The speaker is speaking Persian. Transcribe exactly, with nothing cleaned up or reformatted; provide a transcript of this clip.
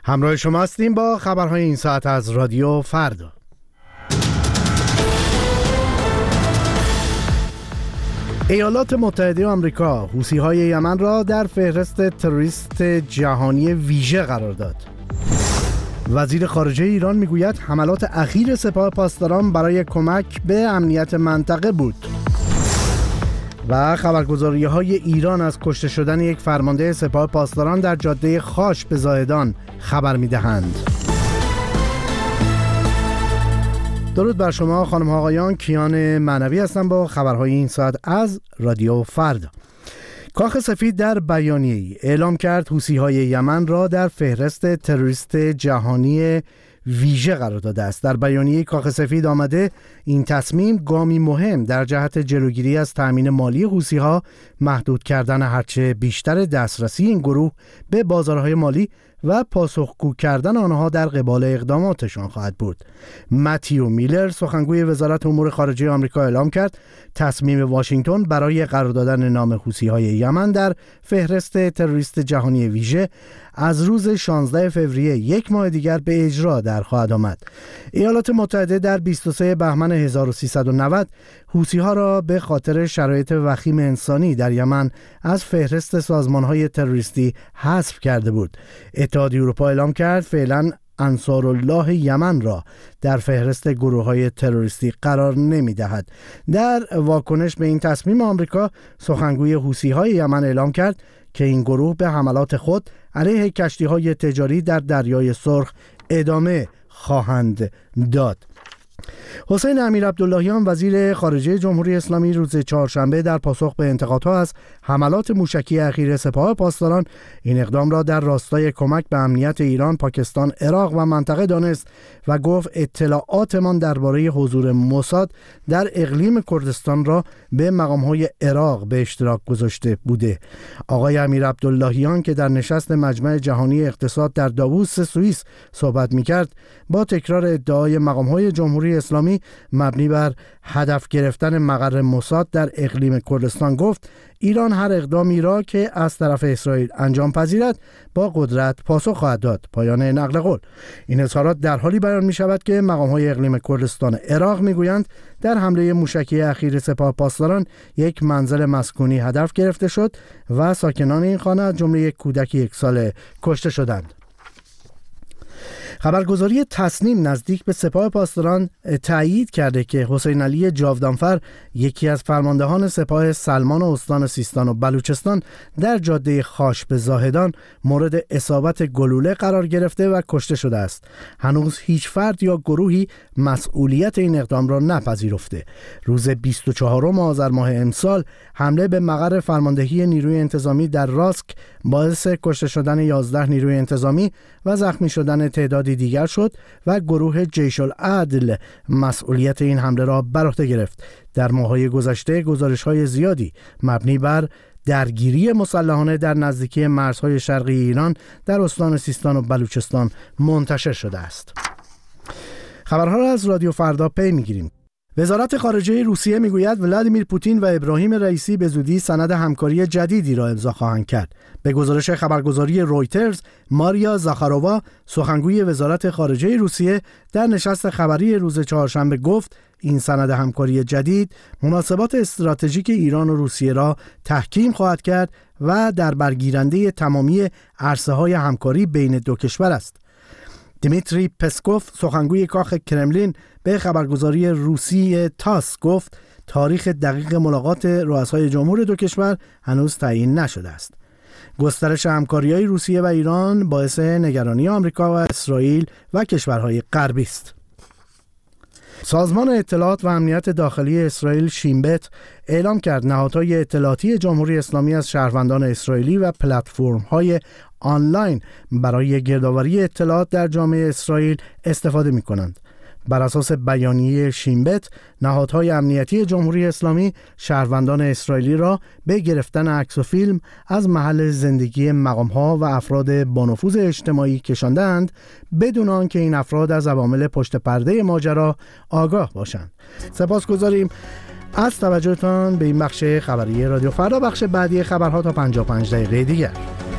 همراه شما هستیم با خبرهای این ساعت از رادیو فردا. ایالات متحده آمریکا حوثی‌های یمن را در فهرست تروریست جهانی ویژه قرار داد. وزیر خارجه ایران میگوید حملات اخیر سپاه پاسداران برای کمک به امنیت منطقه بود. و خبرگزاری‌های ایران از کشته شدن یک فرمانده سپاه پاسداران در جاده خاش به زاهدان خبر می‌دهند. درود بر شما خانم ها آقایان، کیان معنوی هستم با خبرهای این ساعت از رادیو فردا. کاخ سفید در بیانیه‌ای اعلام کرد حوثی‌های یمن را در فهرست تروریست جهانی ویژه قرار داده است. در بیانیه کاخ سفید آمده این تصمیم گامی مهم در جهت جلوگیری از تأمین مالی حوثی‌ها، محدود کردن هرچه بیشتر دسترسی این گروه به بازارهای مالی و پاسخگو کردن آنها در قبال اقداماتشان خواهد بود. متیو میلر سخنگوی وزارت امور خارجه آمریکا اعلام کرد تصمیم واشنگتن برای قرار دادن نام حوثی‌های یمن در فهرست تروریست جهانی ویژه از روز شانزده فوریه یک ماه دیگر به اجرا در خواهد آمد. ایالات متحده در بیست و سوم بهمن هزار و سیصد و نود حوثی‌ها را به خاطر شرایط وخیم انسانی در یمن از فهرست سازمان‌های تروریستی حذف کرده بود. اتحادیه اروپا اعلام کرد فعلا انصارالله یمن را در فهرست گروه‌های تروریستی قرار نمی‌دهد. در واکنش به این تصمیم آمریکا، سخنگوی حوثی‌های یمن اعلام کرد که این گروه به حملات خود علیه کشتی‌های تجاری در دریای سرخ ادامه خواهند داد. حسین امیرعبداللهیان وزیر خارجه جمهوری اسلامی روز چهارشنبه در پاسخ به انتقادها از حملات موشکی اخیر سپاه پاسداران این اقدام را در راستای کمک به امنیت ایران، پاکستان، عراق و منطقه دانست و گفت اطلاعاتمان درباره حضور موساد در اقلیم کردستان را به مقام‌های عراق به اشتراک گذاشته بوده. آقای امیرعبداللهیان که در نشست مجمع جهانی اقتصاد در داووس سوئیس صحبت می‌کرد، با تکرار ادعای مقام‌های جمهوری اسلامی مبنی بر هدف گرفتن مقر موساد در اقلیم کردستان گفت ایران هر اقدامی را که از طرف اسرائیل انجام پذیرد با قدرت پاسخ خواهد داد. پایان نقل قول. این اظهارات در حالی بیان می شود که مقام‌های اقلیم کردستان عراق می گویند در حمله موشکی اخیر سپاه پاسداران یک منزل مسکونی هدف گرفته شد و ساکنان این خانه از جمله یک کودک یک ساله کشته شدند. خبرگزاری تصنیم نزدیک به سپاه پاسداران تأیید کرده که حسین علی جاودانفر یکی از فرماندهان سپاه سلمان و استان سیستان و بلوچستان در جاده خاش به زاهدان مورد اصابت گلوله قرار گرفته و کشته شده است. هنوز هیچ فرد یا گروهی مسئولیت این اقدام را نپذیرفته. روز بیست و چهارم آذر ماه امسال حمله به مقر فرماندهی نیروی انتظامی در راسک باعث کشته شدن یازده نیروی انتظامی و زخمی شدن تعدادی دیگر شد و گروه جیش العدل مسئولیت این حمله را بر عهده گرفت. در ماه‌های گذشته گزارش‌های زیادی مبنی بر درگیری مسلحانه در نزدیکی مرزهای شرقی ایران در استان سیستان و بلوچستان منتشر شده است. خبرها را از رادیو فردا پی می‌گیریم. وزارت خارجه روسیه میگوید ولادیمیر پوتین و ابراهیم رئیسی به زودی سند همکاری جدیدی را امضا خواهند کرد. به گزارش خبرگزاری رویترز، ماریا زاخارووا سخنگوی وزارت خارجه روسیه در نشست خبری روز چهارشنبه گفت این سند همکاری جدید مناسبات استراتژیک ایران و روسیه را تحکیم خواهد کرد و در برگیرنده تمامی عرصه‌های همکاری بین دو کشور است. دیمیتری پسکوف سخنگوی کاخ کرملین به خبرگزاری روسی تاس گفت تاریخ دقیق ملاقات رؤسای جمهور دو کشور هنوز تعیین نشده است. گسترش همکاری‌های روسیه و ایران باعث نگرانی آمریکا و اسرائیل و کشورهای غربی است. سازمان اطلاعات و امنیت داخلی اسرائیل شینبت اعلام کرد نهادهای اطلاعاتی جمهوری اسلامی از شهروندان اسرائیلی و پلتفرم‌های آنلاین برای گردآوری اطلاعات در جامعه اسرائیل استفاده می‌کنند. بر اساس بیانیه شینبت، نهادهای امنیتی جمهوری اسلامی شهروندان اسرائیلی را به گرفتن عکس و فیلم از محل زندگی مقام‌ها و افراد با نفوذ اجتماعی کشاندند بدون آنکه این افراد از عوامل پشت پرده ماجرا آگاه باشند. سپاسگزاریم از توجهتان به این بخش خبری رادیو فردا. بخش بعدی خبرها تا پنجاه و پنج دقیقه دیگر.